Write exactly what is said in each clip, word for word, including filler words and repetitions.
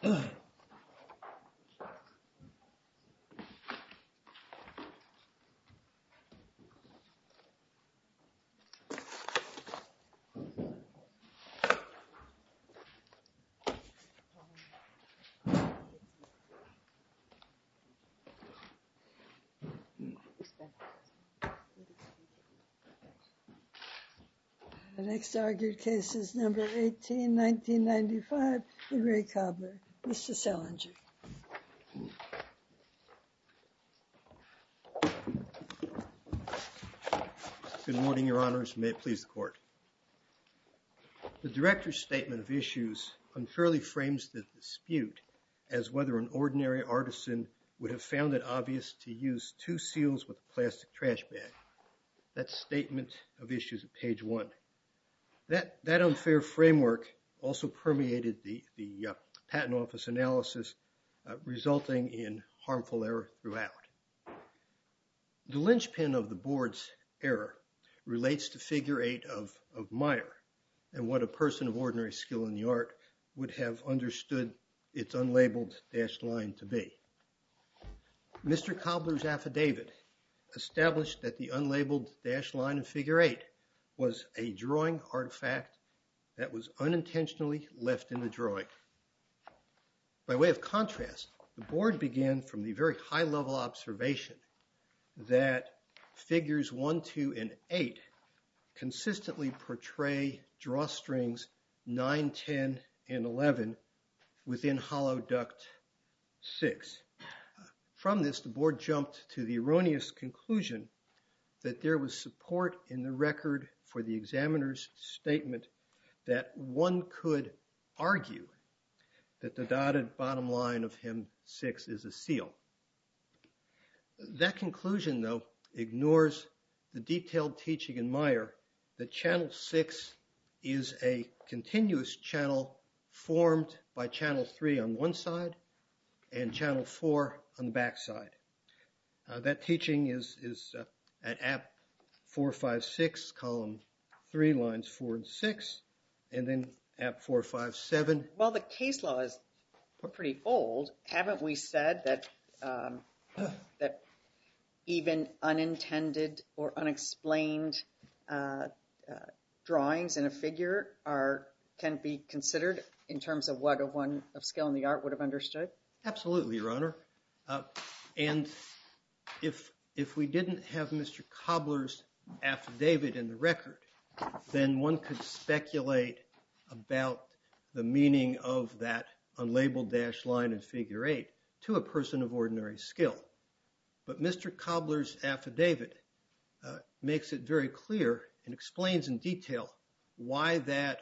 The next argued case is number eighteen, nineteen ninety-five, the Ray Cobbler. Mister Selinger. Good morning, Your Honors. May it please the Court. The Director's statement of issues unfairly frames the dispute as whether an ordinary artisan would have found it obvious to use two seals with a plastic trash bag. That's statement of issues at page one. That, that unfair framework also permeated the, the uh, Patent Office analysis, uh, resulting in harmful error throughout. The linchpin of the Board's error relates to figure eight of, of Meyer and what a person of ordinary skill in the art would have understood its unlabeled dashed line to be. Mister Cobbler's affidavit established that the unlabeled dashed line in figure eight was a drawing artifact that was unintentionally left in the drawing. By way of contrast, the Board began from the very high-level observation that figures one, two, and eight consistently portray drawstrings nine, ten, and eleven within hollow duct six. From this, the Board jumped to the erroneous conclusion that there was support in the record for the examiner's statement that one could argue that the dotted bottom line of hem six is a seal. That conclusion, though, ignores the detailed teaching in Meyer that channel six is a continuous channel formed by channel three on one side and channel four on the back side. Uh, that teaching is, is uh, at App four five six, column three, lines four and six, and then App four five seven. Well, the case law is pretty old. Haven't we said that um, that even unintended or unexplained uh, uh, drawings in a figure are can be considered in terms of what a one of skill in the art would have understood? Absolutely, Your Honor. Uh, and if if we didn't have Mister Cobbler's affidavit in the record, then one could speculate about the meaning of that unlabeled dashed line in figure eight to a person of ordinary skill. But Mister Cobbler's affidavit uh, makes it very clear and explains in detail why that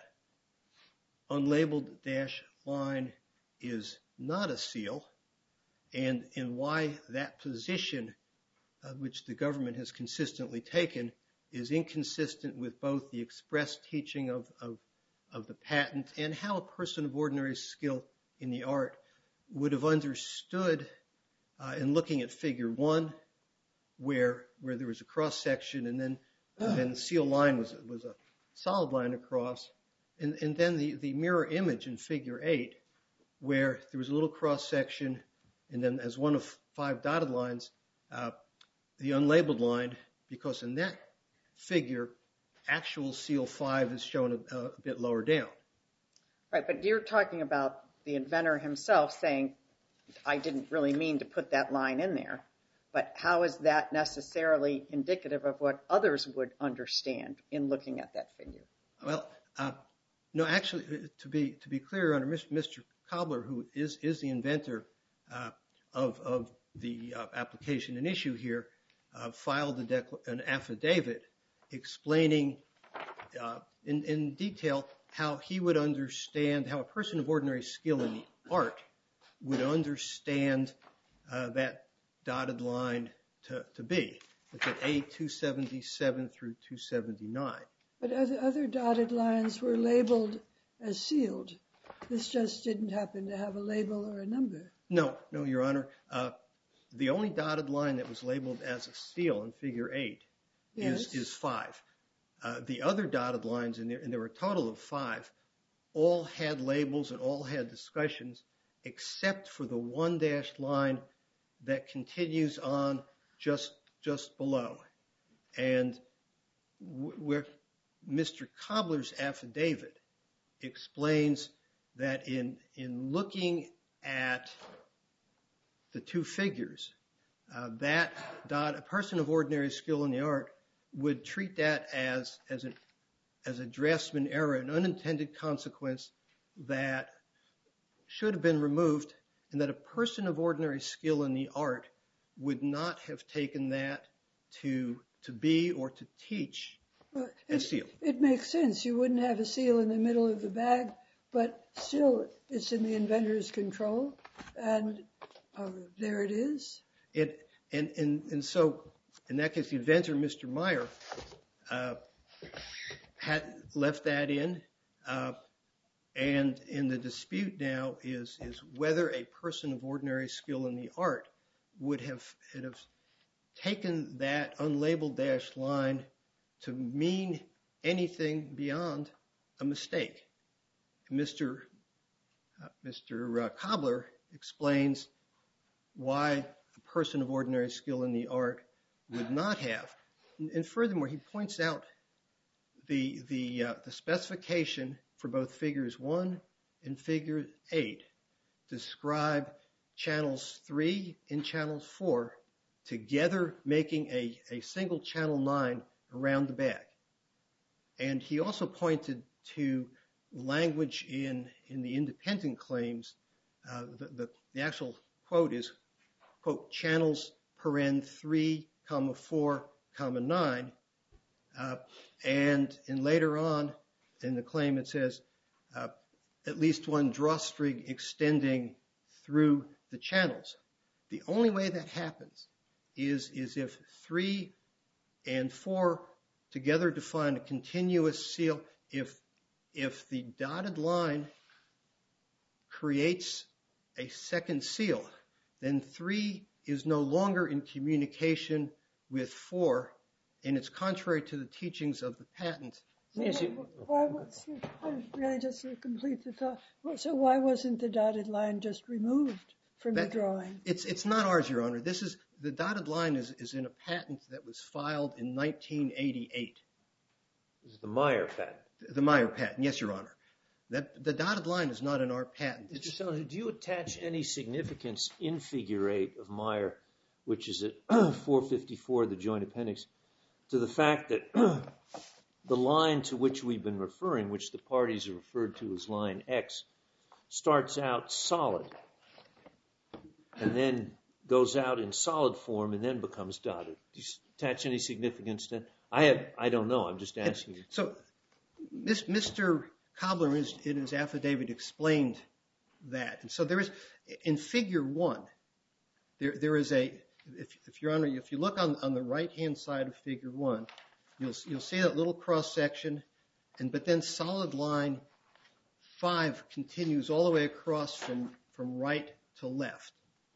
unlabeled dash line is not a seal, and, and why that position, uh, which the government has consistently taken, is inconsistent with both the express teaching of, of, of the patent and how a person of ordinary skill in the art would have understood uh, in looking at figure one, where, where there was a cross section, and then, and then the seal line was, was a solid line across, and, and then the, the mirror image in figure eight, where there was a little cross section, and then as one of five dotted lines, uh, the unlabeled line, because in that figure, actual seal five is shown a, a bit lower down. Right, but you're talking about the inventor himself saying, I didn't really mean to put that line in there. But how is that necessarily indicative of what others would understand in looking at that figure? Well, uh, no, actually, to be to be clear, under Mister Cobbler, who is is the inventor uh, of of the uh, application in issue here, uh, filed a decla- an affidavit explaining uh, in in detail how he would understand, how a person of ordinary skill in the art would understand uh, that dotted line to, to be. It's at A two seventy-seven through two seventy-nine. But other, other dotted lines were labeled as sealed. This just didn't happen to have a label or a number. No, no, Your Honor. Uh, the only dotted line that was labeled as a seal in figure eight Yes. is, is five. Uh, the other dotted lines, and there, and there were a total of five, all had labels and all had discussions, except for the one dashed line that continues on just just below. And where Mister Cobbler's affidavit explains that in in looking at the two figures, uh, that dot, a person of ordinary skill in the art would treat that as as a as a draftsman error, an unintended consequence that should have been removed, and that a person of ordinary skill in the art would not have taken that to to be or to teach Well, a it, seal. It makes sense. You wouldn't have a seal in the middle of the bag, but still it's in the inventor's control, and uh, there it is. It and, and and so in that case, the inventor, Mister Meyer, uh, had left that in, uh, and in the dispute now is is whether a person of ordinary skill in the art would have would have taken that unlabeled dashed line to mean anything beyond a mistake. Mister Uh, Mister Uh, Cobbler explains why a person of ordinary skill in the art would not have, and, and furthermore, he points out the the uh, the specification for both figures one and figure eight describe channels three and channels four together, making a a single channel nine around the bag. And he also pointed to language in in the independent claims. Uh, the, the the actual quote is, quote, channels paren three comma four comma nine, uh, and and later on in the claim it says uh, at least one drawstring extending through the channels. The only way that happens is is if three and four together define a continuous seal. If if the dotted line creates a second seal, then three is no longer in communication with four, and it's contrary to the teachings of the patent. So why, why was, really just to complete the thought, so why wasn't the dotted line just removed from That, the drawing? It's it's not ours, Your Honor. This is the dotted line is, is in a patent that was filed in nineteen eighty-eight. This is the Meyer patent. The Meyer patent, yes, Your Honor. That the dotted line is not in our patent. Mister Salinger, do you attach any significance in Figure eight of Meyer, which is at four fifty-four of the Joint Appendix, to the fact that the line to which we've been referring, which the parties have referred to as line X, starts out solid and then goes out in solid form and then becomes dotted? Do you attach any significance to that? I have. I don't know. I'm just asking you. So, this, Mister Cobbler is, in his affidavit explained that, and so there is in Figure one. There there is a. If, if Your Honor, if you look on on the right hand side of Figure one, you'll you'll see that little cross section, and but then solid line five continues all the way across from from right to left.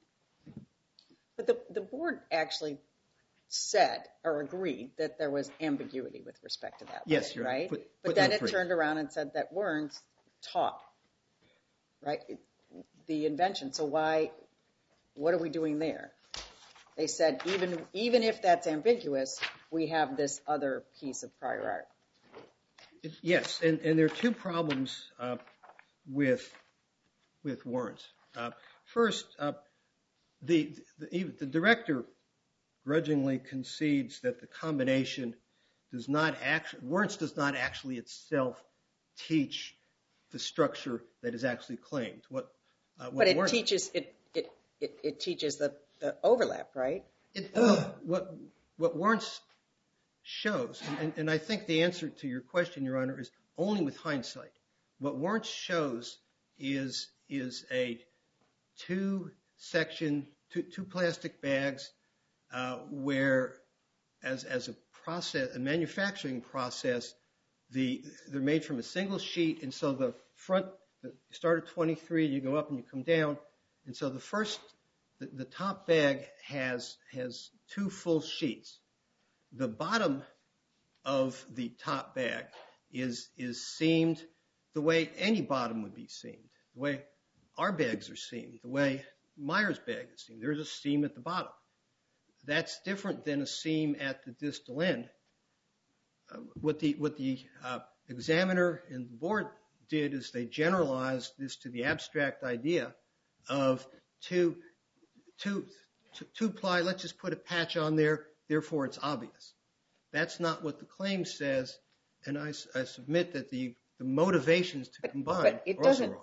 But the the board actually said or agreed that there was ambiguity with respect to that. Yes, Your Honor. Right? Put, but put then no it three. turned around and said that Werns taught, right, the invention. So why, what are we doing there? They said even even if that's ambiguous, we have this other piece of prior art. It, yes, and, and there are two problems uh, with with Werns. Uh, first, uh, the, the the director grudgingly concedes that the combination does not actually, Werns does not actually itself teach the structure that is actually claimed. What, uh, what but it Werns, teaches it it, it it teaches the, the overlap, right? It, uh, what what Werns shows, and, and I think the answer to your question, Your Honor, is only with hindsight. What Werns shows is is a two section, two two plastic bags, uh, where as as a process, a manufacturing process, the they're made from a single sheet, and so the front, you start at twenty-three, you go up and you come down, and so the first, the, the top bag has has two full sheets. The bottom of the top bag is is seamed the way any bottom would be seamed, the way our bags are seamed, the way Meyer's bag is seamed. There's a seam at the bottom. That's different than a seam at the distal end. Uh, what the what the uh, examiner and the board did is they generalized this to the abstract idea of two, two, two, two ply. Let's just put a patch on there. Therefore, it's obvious. That's not what the claim says, and I, I submit that the the motivations to but, combine but it are also doesn't. wrong.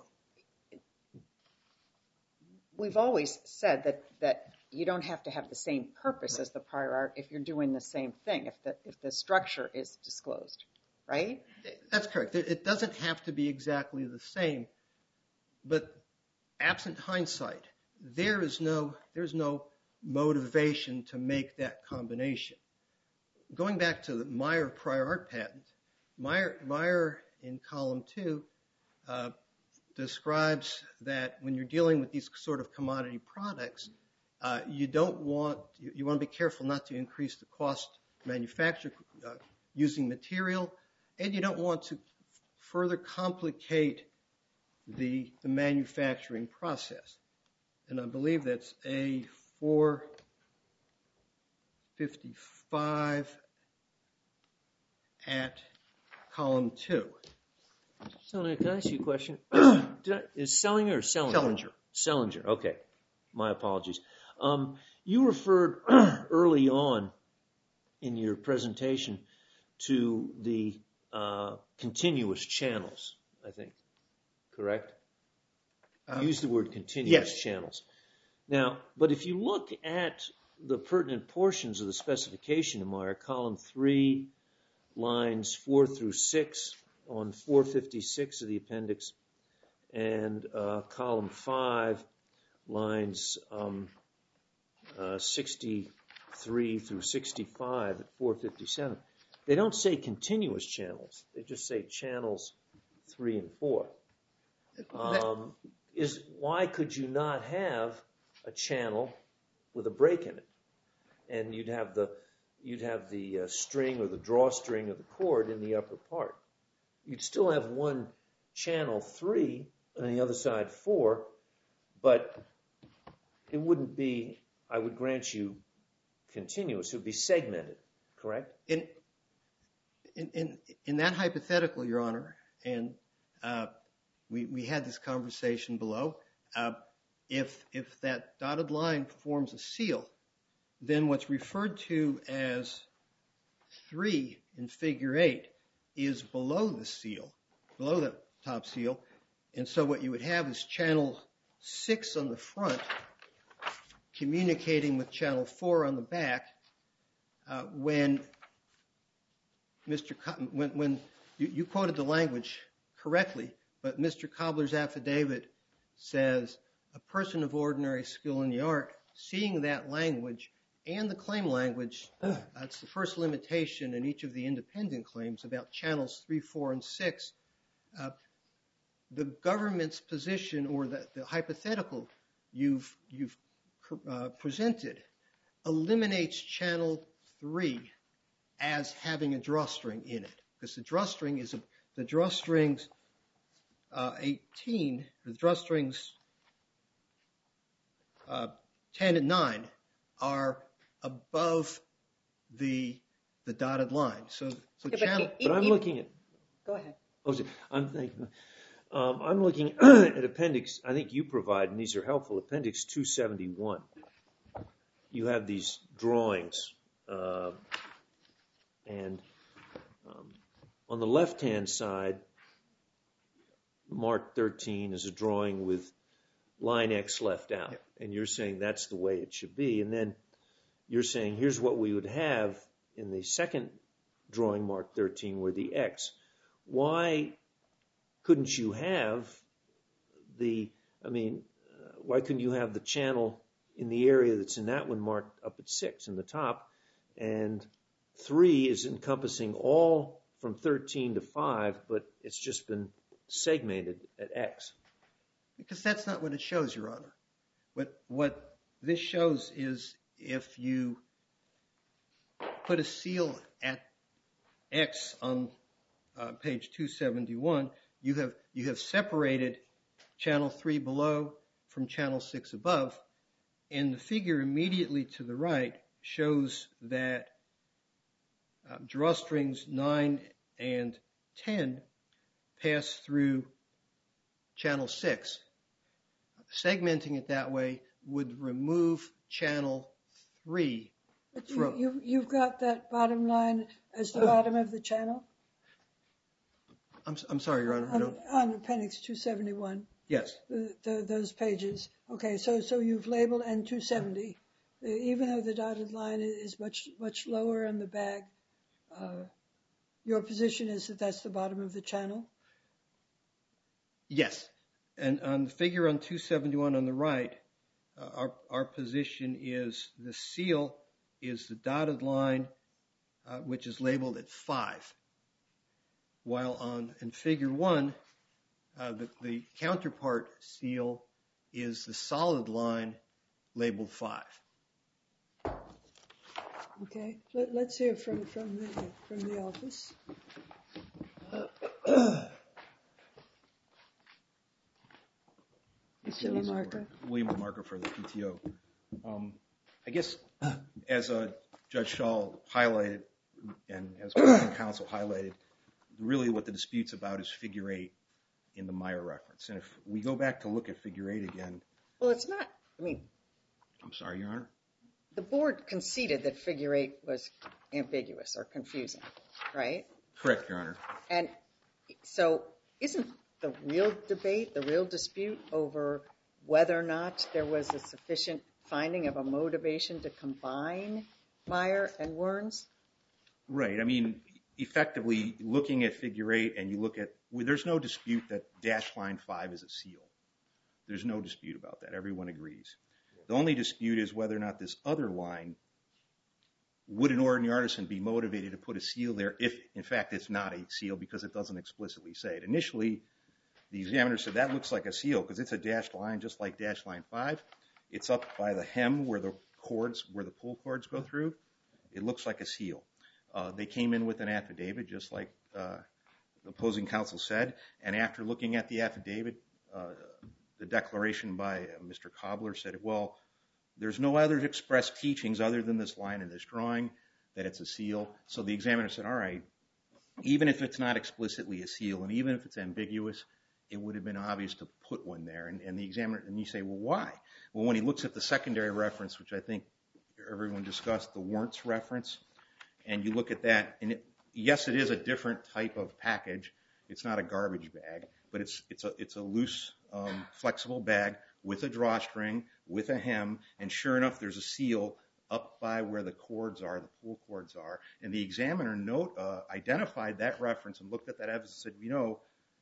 We've always said that that you don't have to have the same purpose as the prior art if you're doing the same thing. If the if the structure is disclosed, right? That's correct. It doesn't have to be exactly the same, but absent hindsight, there is no there's no motivation to make that combination. Going back to the Meyer prior art patent, Meyer Meyer in column two uh, describes that when you're dealing with these sort of commodity products, uh, you don't want you, you want to be careful not to increase the cost manufacture uh, using material, and you don't want to further complicate the the manufacturing process. And I believe that's A four fifty-five at column two. So, can I ask you a question? Did I, is Sellinger or Sellinger? Sellinger. Sellinger, okay. My apologies. Um, you referred early on in your presentation to the uh, continuous channels, I think, correct? Um, Use the word continuous yes. channels. Now, but if you look at the pertinent portions of the specification in Meyer, column three, lines four through six on four fifty-six of the appendix, and uh, column five, lines um, uh, sixty-three through sixty-five at four fifty-seven. They don't say continuous channels. They just say channels three and four. Um, is why could you not have a channel with a break in it, and you'd have the you'd have the uh, string or the drawstring of the cord in the upper part? You'd still have one channel three and the other side four, but it wouldn't be, I would grant you, continuous. It would be segmented, correct? In in in, in that hypothetical, Your Honor, and uh, we we had this conversation below. Uh, if if that dotted line forms a seal, then what's referred to as three in figure eight is below the seal, below the top seal. And so what you would have is channel six on the front communicating with channel four on the back. Uh, when Mister Co- when, when you, you quoted the language correctly, but Mister Cobbler's affidavit says a person of ordinary skill in the art, seeing that language and the claim language, that's the first limitation in each of the independent claims about channels three, four, and six. Uh, the government's position, or the, the hypothetical you've you've uh, presented, eliminates channel three as having a drawstring in it, because the drawstring is a, the drawstrings uh, eighteen, the drawstrings uh, ten and nine are above the the dotted line. So, so Yeah, channel. but, But I'm looking at. Go ahead. Oh, sorry. I'm thinking. Um, I'm looking at appendix. I think you provide, and these are helpful. Appendix two seventy-one. You have these drawings, uh, and um, on the left-hand side, Mark thirteen is a drawing with line X left out, Yep. and you're saying that's the way it should be. And then you're saying here's what we would have in the second drawing, Mark thirteen, where the X. Why couldn't you have the, I mean, uh, why couldn't you have the channel in the area that's in that one marked up at six in the top, and three is encompassing all from thirteen to five, but it's just been segmented at X? Because that's not what it shows, Your Honor. What what this shows is if you put a seal at X on uh, page two seventy-one, you have you have separated channel three below from channel six above. And the figure immediately to the right shows that uh, drawstrings nine and ten pass through channel six. Segmenting it that way would remove channel three. But you, you, you've got that bottom line as the bottom of the channel? I'm, I'm sorry, Your Honor. I On, don't... on appendix two seventy-one. Yes. The, the, those pages. Okay, so so you've labeled N two seventy. Uh, even though the dotted line is much, much lower on the bag, uh, your position is that that's the bottom of the channel? Yes. And on the figure on two seventy-one on the right, uh, our, our position is the seal is the dotted line, uh, which is labeled at five. While on in figure one, uh, the, the counterpart seal is the solid line labeled five. Okay, Let, let's hear from, from, the, from the office. Mister Lamarca. William Lamarca for the P T O. Um, I guess as uh, Judge Shaw highlighted and as counsel highlighted, really what the dispute's about is figure eight in the Meyer reference. And if we go back to look at figure eight again. Well, it's not, I mean. I'm sorry, Your Honor. The board conceded that figure eight was ambiguous or confusing, right? Correct, Your Honor. And so isn't the real debate, the real dispute over whether or not there was a sufficient finding of a motivation to combine Meyer and Werns? Right. I mean, effectively looking at figure eight and you look at, well, there's no dispute that dash line five is a seal. There's no dispute about that. Everyone agrees. The only dispute is whether or not this other line, would an ordinary artisan be motivated to put a seal there if, in fact, it's not a seal because it doesn't explicitly say it. Initially, the examiner said that looks like a seal because it's a dashed line just like dash line five. It's up by the hem where the cords, where the pull cords go through. It looks like a seal. Uh, they came in with an affidavit just like uh, the opposing counsel said. And after looking at the affidavit, uh, the declaration by uh, Mister Cobbler said, well, there's no other expressed teachings other than this line in this drawing that it's a seal. So the examiner said, all right, even if it's not explicitly a seal and even if it's ambiguous, it would have been obvious to put one there. And, and the examiner, and you say, well, why? Well, when he looks at the secondary reference, which I think everyone discussed, the Werntz reference, and you look at that, and it, yes, it is a different type of package. It's not a garbage bag, but it's it's a it's a loose, um, flexible bag with a drawstring, with a hem, and sure enough, there's a seal up by where the cords are, the pull cords are. And the examiner note uh, identified that reference and looked at that evidence and said, you know,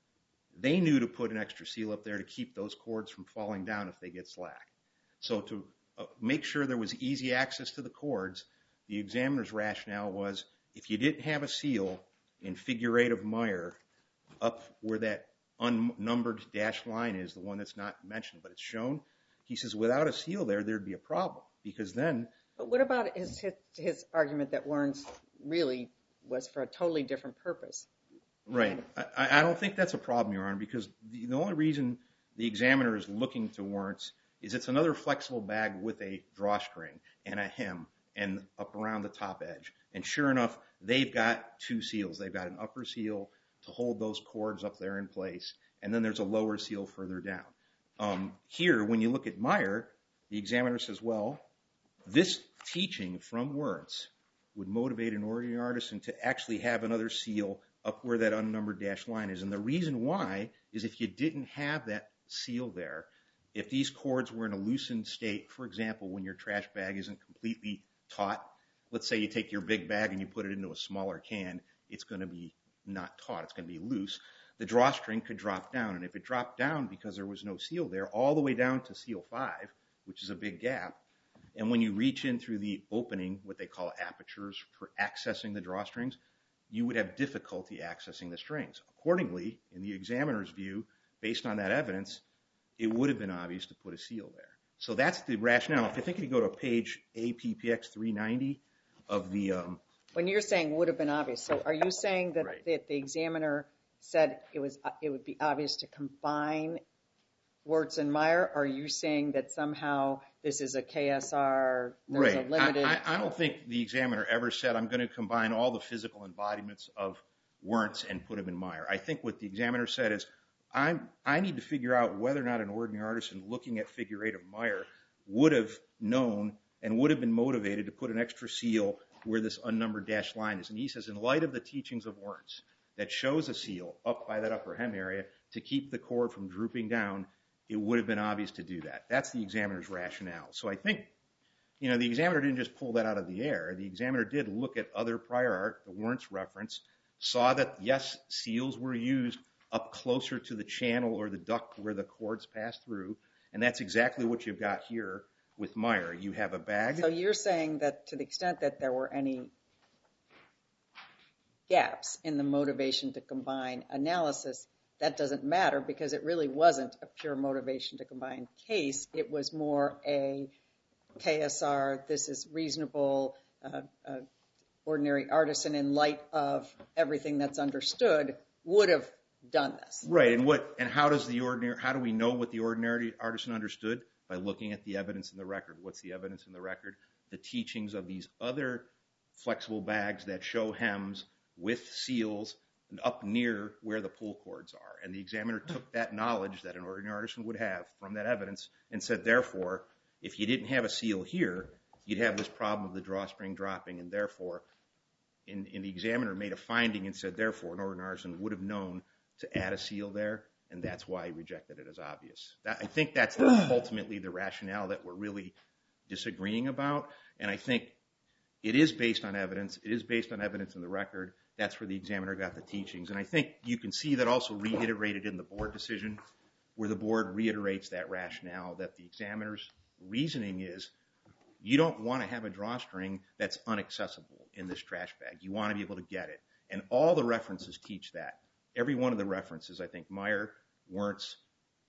they knew to put an extra seal up there to keep those cords from falling down if they get slack. So to uh, make sure there was easy access to the cords, the examiner's rationale was if you didn't have a seal in figure eight of Meyer up where that unnumbered dashed line is, the one that's not mentioned but it's shown, he says without a seal there, there'd be a problem because then... But what about his, his, his argument that Werntz really was for a totally different purpose? Right. I, I don't think that's a problem, Your Honor, because the, the only reason the examiner is looking to Werntz is it's another flexible bag with a drawstring and a hem and up around the top edge. And sure enough, they've got two seals. They've got an upper seal to hold those cords up there in place, and then there's a lower seal further down. Um, here, when you look at Meyer, the examiner says, well, this teaching from Werntz would motivate an ordinary artisan to actually have another seal up where that unnumbered dashed line is. And the reason why is if you didn't have that seal there, if these cords were in a loosened state, for example, when your trash bag isn't completely taut, let's say you take your big bag and you put it into a smaller can, it's going to be not taut, it's going to be loose. The drawstring could drop down, and if it dropped down because there was no seal there, all the way down to seal five, which is a big gap, and when you reach in through the opening, what they call apertures for accessing the drawstrings, you would have difficulty accessing the strings. Accordingly, in the examiner's view, based on that evidence, it would have been obvious to put a seal there. So that's the rationale. If I think you go to page A P P X three ninety of the... Um, when you're saying would have been obvious, so are you saying that, right. that the examiner said it was it would be obvious to combine Wirtz and Meyer? Are you saying that somehow this is a K S R, there's right. a limited... I, I, I don't think the examiner ever said, I'm going to combine all the physical embodiments of Wirtz and put them in Meyer. I think what the examiner said is, I'm, I need to figure out whether or not an ordinary artisan looking at figure eight of Meyer would have known and would have been motivated to put an extra seal where this unnumbered dashed line is. And he says, in light of the teachings of Wirtz that shows a seal up by that upper hem area to keep the cord from drooping down, it would have been obvious to do that. That's the examiner's rationale. So I think, you know, the examiner didn't just pull that out of the air. The examiner did look at other prior art, the Wirtz reference, saw that, yes, seals were used up closer to the channel or the duct where the cords pass through. And that's exactly what you've got here with Meyer. You have a bag. So you're saying that to the extent that there were any gaps in the motivation to combine analysis, that doesn't matter because it really wasn't a pure motivation to combine case. It was more a K S R, this is reasonable, uh, uh, ordinary artisan in light of everything that's understood would have done this. Right. And what, and how does the ordinary, how do we know what the ordinary artisan understood? By looking at the evidence in the record. What's the evidence in the record? The teachings of these other flexible bags that show hems with seals up near where the pull cords are. And the examiner took that knowledge that an ordinary artisan would have from that evidence and said, therefore, if you didn't have a seal here, you'd have this problem of the drawstring dropping. And therefore, in, in the examiner made a finding and said, therefore, an ordinary artisan would have known to add a seal there. And that's why he rejected it as obvious. That, I think that's ultimately the rationale that we're really disagreeing about. And I think it is based on evidence. It is based on evidence in the record. That's where the examiner got the teachings. And I think you can see that also reiterated in the board decision, where the board reiterates that rationale that the examiner's reasoning is, you don't want to have a drawstring that's inaccessible in this trash bag. You want to be able to get it. And all the references teach that. Every one of the references, I think Meyer, Wirtz,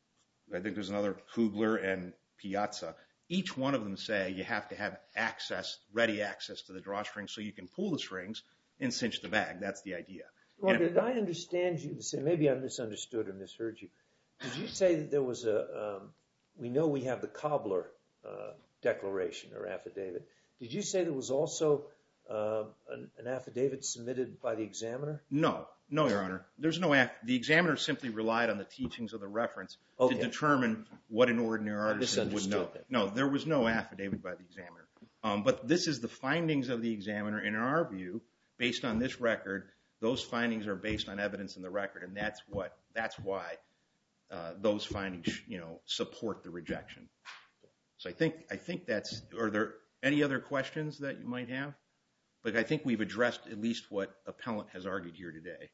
I think there's another Kugler and Piazza. Each one of them say you have to have access, ready access to the drawstring so you can pull the strings and cinch the bag. That's the idea. Well, And- did I understand you to say, maybe I misunderstood or misheard you. Did you say that there was a, um, we know we have the Cobbler uh, declaration or affidavit. Did you say there was also uh, an, an affidavit submitted by the examiner? No, no, Your Honor. There's no, aff- the examiner simply relied on the teachings of the reference Okay. to determine what an ordinary artisan would know. misunderstood that. No, there was no affidavit by the examiner. Um, but this is the findings of the examiner. And in our view, based on this record, those findings are based on evidence in the record. And that's what, that's why uh, those findings, you know, support the rejection. So I think, I think that's, are there any other questions that you might have? But I think we've addressed at least what appellant has argued here today.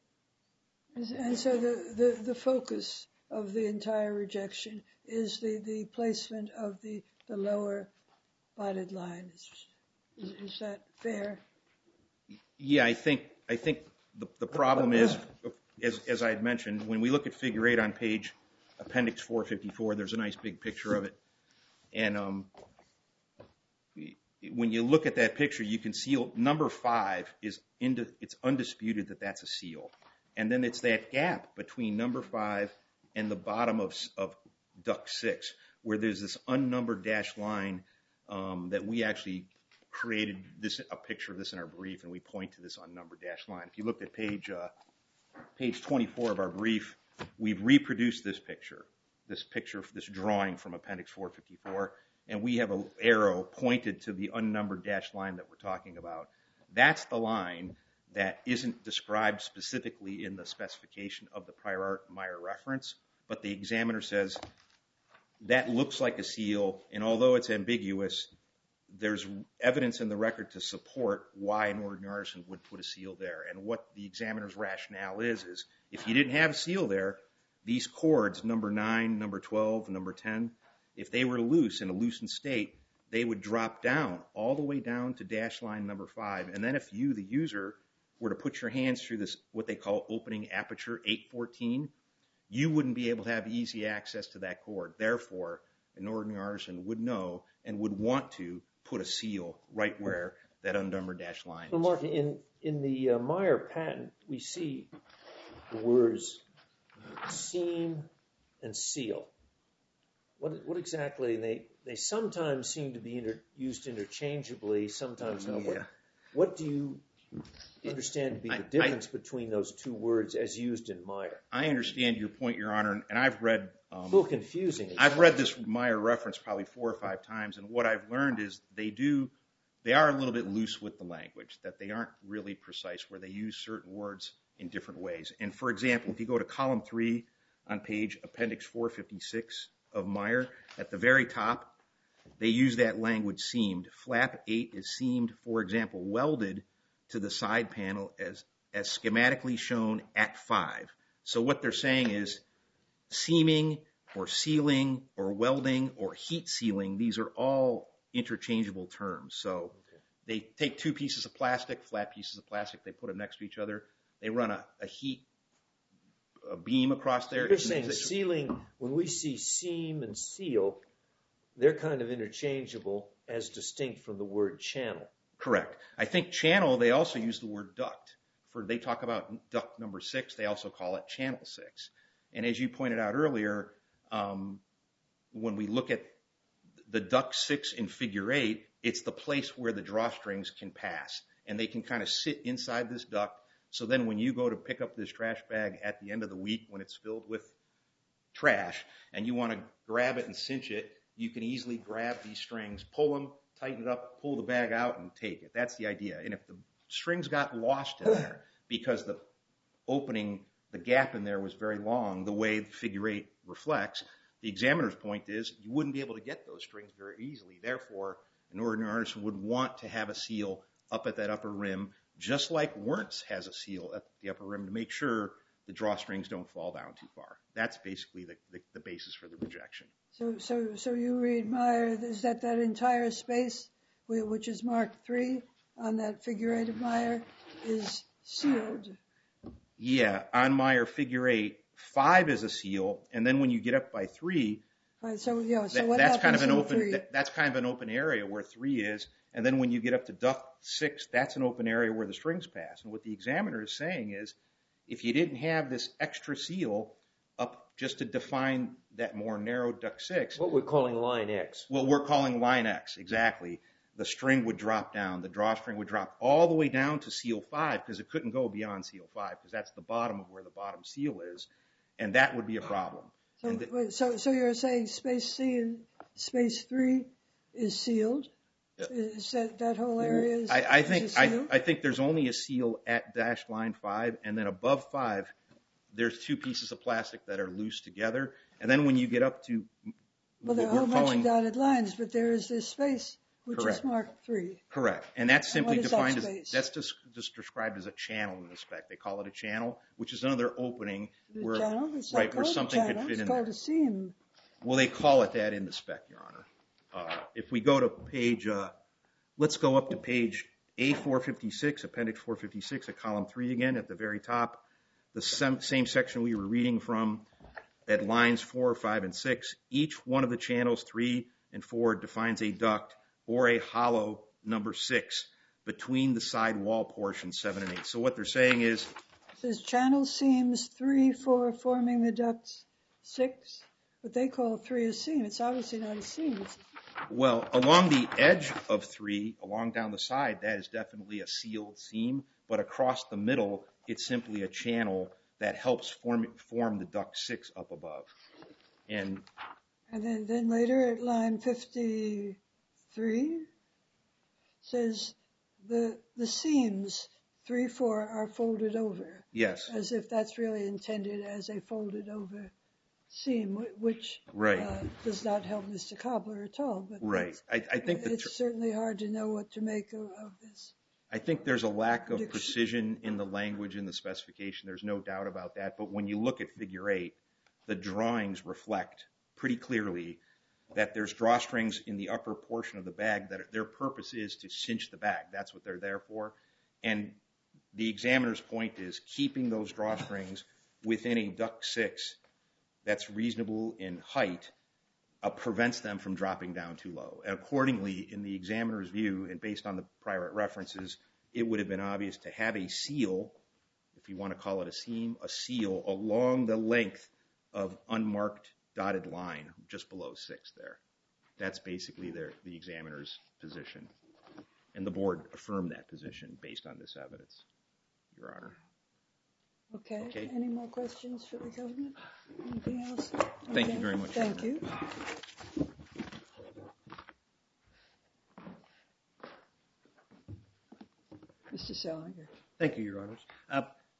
And so the, the, the focus of the entire rejection is the, the placement of the, the lower botted line. Is, is that fair? Yeah, I think, I think the, the problem is, as, as I had mentioned, when we look at figure eight on page appendix four fifty-four, there's a nice big picture of it. And um, when you look at that picture, you can see number five is, into, it's undisputed that that's a seal. And then it's that gap between number five and the bottom of, of duct six, where there's this unnumbered dashed line um, that we actually created this, a picture of this in our brief, and we point to this unnumbered dashed line. If you looked at page, uh, page twenty-four of our brief, we've reproduced this picture, this picture, this drawing from appendix four fifty-four, and we have an arrow pointed to the unnumbered dashed line that we're talking about. That's the line that isn't described specifically in the specification of the prior art Meyer reference, but the examiner says that looks like a seal, and although it's ambiguous, there's evidence in the record to support why an ordinary artisan would put a seal there. And what the examiner's rationale is, is if you didn't have a seal there, these cords, number nine, number twelve, number ten, if they were loose in a loosened state, they would drop down all the way down to dash line number five. And then if you, the user, were to put your hands through this, what they call opening aperture eight fourteen, you wouldn't be able to have easy access to that cord. Therefore, an ordinary artisan would know and would want to put a seal right where that unnumbered dash line is. So, Mark, in, in the uh, Meyer patent, we see the words seam and seal. What, what exactly? And they, they sometimes seem to be inter, used interchangeably, sometimes not. Yeah. What, what do you understand to be the I- difference I, between those two words as used in Meyer? I understand your point, Your Honor, and I've read... Um, a little confusing. I've read this Meyer reference probably four or five times, and what I've learned is they do, they are a little bit loose with the language, that they aren't really precise, where they use certain words in different ways. And for example, if you go to column three on page appendix four fifty-six of Meyer, at the very top, they use that language seamed. Flap eight is seamed, for example, welded to the side panel as, as schematically shown at five. So what they're saying is seaming or sealing or welding or heat sealing, these are all interchangeable terms. So okay. They take two pieces of plastic, flat pieces of plastic, they put them next to each other, they run a, a heat a beam across there. So you're saying sealing, when we see seam and seal, they're kind of interchangeable as distinct from the word channel. Correct. I think channel, they also use the word duct. For they talk about duct number six, they also call it channel six. And as you pointed out earlier, um, when we look at the duct six in figure eight, it's the place where the drawstrings can pass. And they can kind of sit inside this duct. So then when you go to pick up this trash bag at the end of the week when it's filled with trash and you want to grab it and cinch it, you can easily grab these strings, pull them, tighten it up, pull the bag out, and take it. That's the idea. And if the strings got lost in there because the opening, the gap in there was very long, the way the figure eight reflects, the examiner's point is you wouldn't be able to get those strings very easily. Therefore, an ordinary artisan would want to have a seal up at that upper rim, just like Wernz has a seal at the upper rim to make sure the drawstrings don't fall down too far. That's basically the, the, the basis for the rejection. So, so, so you read Meyer, is that that entire space, which is marked three on that figure eight of Meyer, is sealed? Yeah, on Meyer figure eight, five is a seal, and then when you get up by three, right, so yeah, so that, what that's kind of an in open. three? That, that's kind of an open area where three is, and then when you get up to duct six, that's an open area where the strings pass. And what the examiner is saying is, if you didn't have this extra seal up just to define that more narrow duct six, what we're calling line X. What we're calling line X, exactly. The string would drop down. The drawstring would drop all the way down to seal five because it couldn't go beyond seal five because that's the bottom of where the bottom seal is, and that would be a problem. So, the, wait, so, so you're saying space C and space three is sealed? Is that that whole area is, I, I think is I, I think there's only a seal at dash line five, and then above five, there's two pieces of plastic that are loose together, and then when you get up to well, there are a whole bunch of dotted lines, but there is this space which correct. is marked three. Correct, and that's simply and defined that as that's just, just described as a channel in the spec. They call it a channel, which is another opening the where channel? It's right where something could fit it's in called there. A seam. Well, they call it that in the spec, Your Honor. Uh, if we go to page, uh, let's go up to page A four fifty-six, appendix four fifty-six at column three again at the very top, the same, same section we were reading from at lines four, five, and six. Each one of the channels, three and four, defines a duct or a hollow number six between the side wall portions seven and eight. So what they're saying is... It says channel seams three, four, forming the ducts six. What they call three a seam. It's obviously not a seam. It's Well, along the edge of three, along down the side, that is definitely a sealed seam. But across the middle, it's simply a channel that helps form form the duct six up above. And and then, then later at line fifty-three, says the the seams three, four are folded over. Yes. As if that's really intended as a folded over seam, which right. uh, does not help Mister Cobbler at all. But right. I, I think uh, it's certainly hard to know what to make of, of this. I think there's a lack of precision in the language in the specification. There's no doubt about that. But when you look at figure eight, the drawings reflect pretty clearly that there's drawstrings in the upper portion of the bag that their purpose is to cinch the bag. That's what they're there for. And the examiner's point is keeping those drawstrings within a duct six that's reasonable in height uh, prevents them from dropping down too low. And accordingly, in the examiner's view, and based on the prior references, it would have been obvious to have a seal, if you want to call it a seam, a seal along the length of unmarked dotted line just below six there. That's basically their, the examiner's position. And the board affirmed that position based on this evidence, Your Honor. Okay. Okay. Any more questions for the government? Anything else? Thank Okay. you very much. Thank you. Mister Salinger. Thank you, Your Honors. Uh,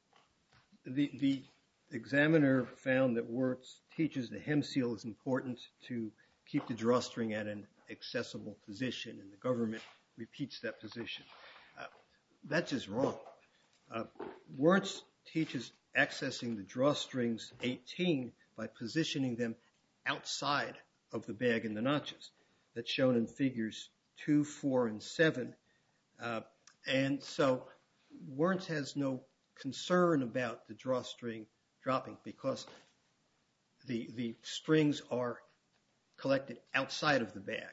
the, the examiner found that Wirtz teaches the hem seal is important to keep the drawstring at an accessible position, and the government repeats that position. Uh, that's just wrong. Uh, Wirtz teaches accessing the drawstrings eighteen by positioning them outside of the bag in the notches. That's shown in figures two, four, and seven. Uh, and so Wirtz has no concern about the drawstring dropping because the, the strings are collected outside of the bag.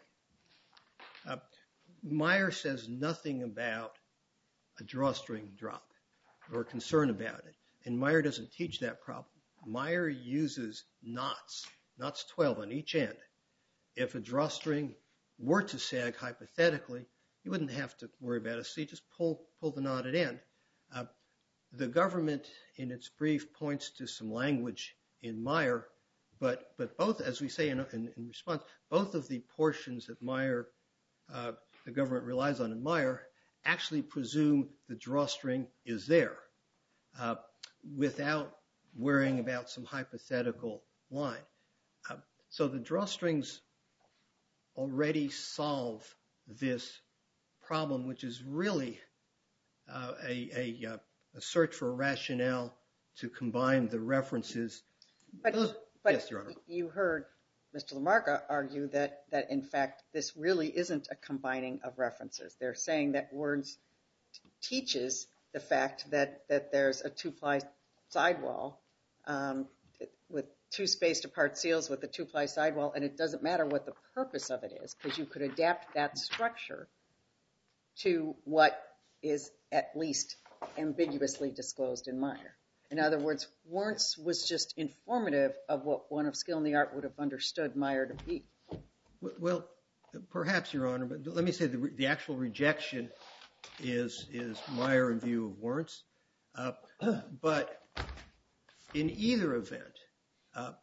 Uh, Meyer says nothing about a drawstring drop or concern about it. And Meyer doesn't teach that problem. Meyer uses knots, knots twelve on each end. If a drawstring were to sag hypothetically, you wouldn't have to worry about it. So you just pull, pull the knotted end. Uh, the government, in its brief, points to some language in Meyer, but, but both, as we say in, in, in response, both of the portions that Meyer, uh, the government relies on in Meyer, actually presume the drawstring is there uh, without worrying about some hypothetical line. Uh, so the drawstrings already solve this problem, which is really uh, a, a, a search for a rationale to combine the references. But, Those, but yes, Your Honor. You heard Mister Lamarca argue that, that, in fact, this really isn't a combining of references. They're saying that Wirtz teaches the fact that, that there's a two-ply sidewall um, with two spaced apart seals with a two-ply sidewall, and it doesn't matter what the purpose of it is, because you could adapt that structure to what is at least ambiguously disclosed in Meyer. In other words, Wirtz was just informative of what one of skill in the art would have understood Meyer to be. Well, perhaps, Your Honor, but let me say the, the actual rejection is, is Meyer in view of Wirtz. Uh, but in either event, uh,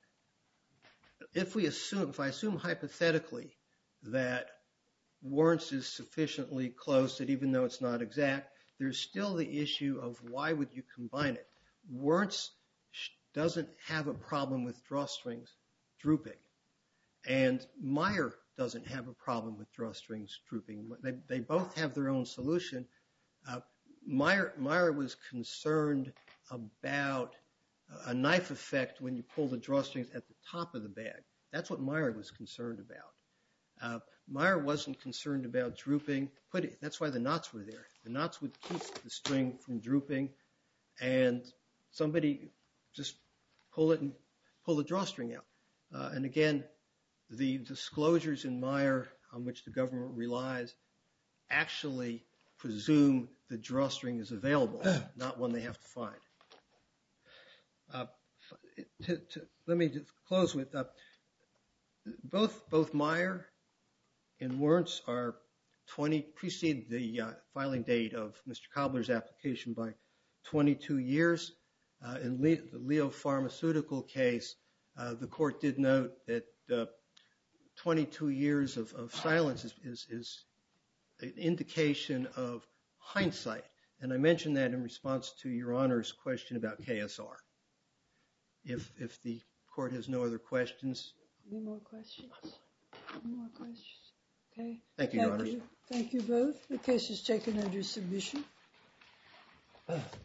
if we assume, if I assume hypothetically that Wirtz is sufficiently close that even though it's not exact, there's still the issue of why would you combine it? Wirtz doesn't have a problem with drawstrings drooping, and Meyer doesn't have a problem with drawstrings drooping. They, they both have their own solution. Uh, Meyer, Meyer was concerned about a knife effect when you pull the drawstrings at the top of the bag. That's what Meyer was concerned about. Uh, Meyer wasn't concerned about drooping. Put it, that's why the knots were there. The knots would keep the string from drooping, and somebody just pull it and pull the drawstring out. Uh, and again, the disclosures in Meyer on which the government relies actually presume the drawstring is available, not one they have to find. Uh, to, to, let me just close with uh, both both Meyer and Wirtz are twenty precede the uh, filing date of Mister Cobbler's application by twenty-two years. Uh, in Le- the Leo Pharmaceutical case, uh, the court did note that uh, twenty-two years of, of silence is, is, is an indication of hindsight. And I mentioned that in response to Your Honor's question about K S R. If, if the court has no other questions. Any more questions? Any more questions? Okay. Thank you, Your Honors. Thank you both. The case is taken under submission.